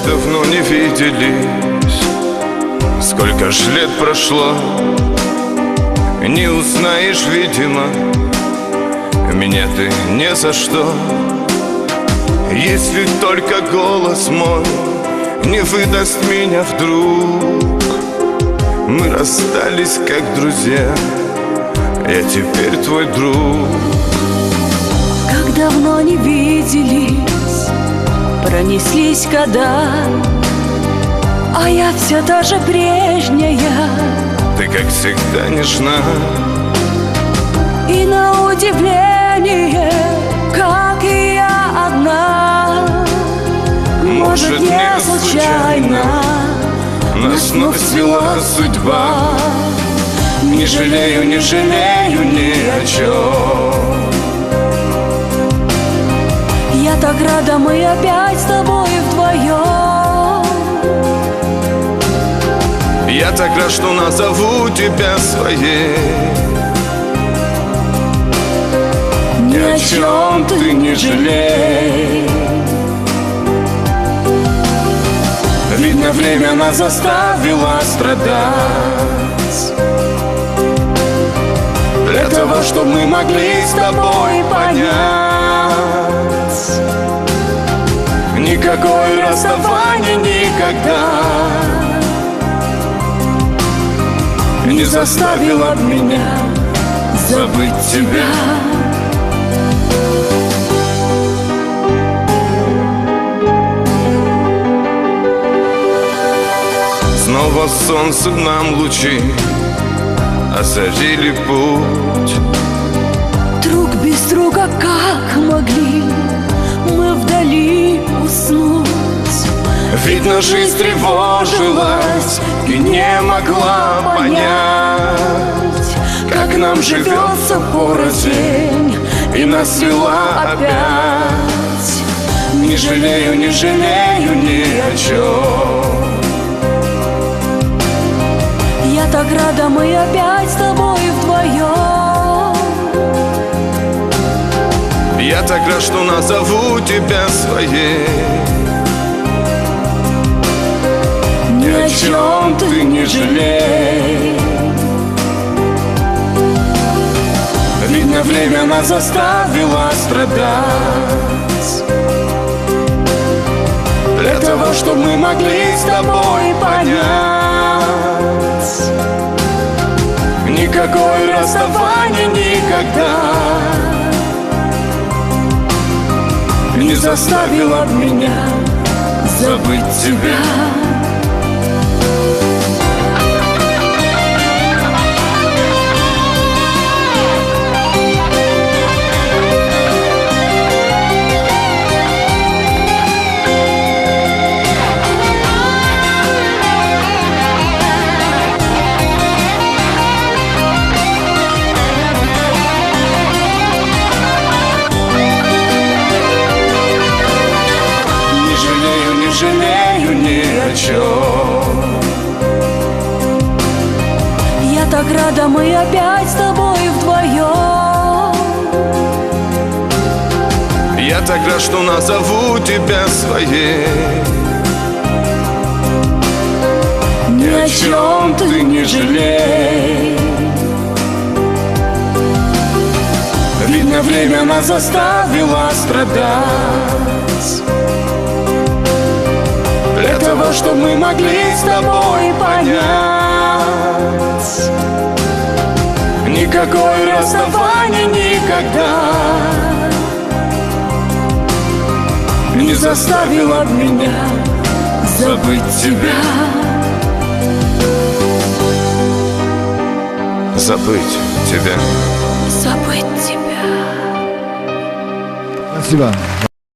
давно не виделись. Сколько ж лет прошло, не узнаешь, видимо, меня ты ни за что. Если только голос мой не выдаст меня вдруг. Мы расстались как друзья, я теперь твой друг. Как давно не виделись, пронеслись года, а я все та же прежняя. Ты, как всегда, нежна. И на удивление, как и я одна. Может, не случайно нас вновь свела судьба. Не жалею, не жалею ни о чем. Я так рада, мы опять с тобой вдвоем. Я так рад, что назову тебя своей. Ни о чем ты не жалей. Видно, время нас заставило страдать, для того, чтобы мы могли с тобой понять. Никакое расставание никогда не заставило меня забыть тебя. Снова солнце нам лучи озарили путь. Друг без друга как могли мы вдали уснуть? Видно, жизнь тревожилась и не могла понять, как нам живется порознь, и нас свела опять. Не жалею, не жалею ни о чем. Я так рада, мы опять с тобой вдвоем. Я так рад, что назову тебя своей. Ни о чем ты не жалей. Видно, время нас заставило страдать, для того, чтобы мы могли с тобой понять. Никакое расставание никогда не заставило меня забыть тебя. Жалею ни о чем. Я так рада, мы опять с тобой вдвоем. Я так рад, что назову тебя своей. Ни о чем ты не жалей. Видно, время нас заставило страдать, для того, чтобы мы могли с тобой понять. Никакое расставание никогда не заставило меня забыть тебя. Забыть тебя. Забыть тебя. Спасибо.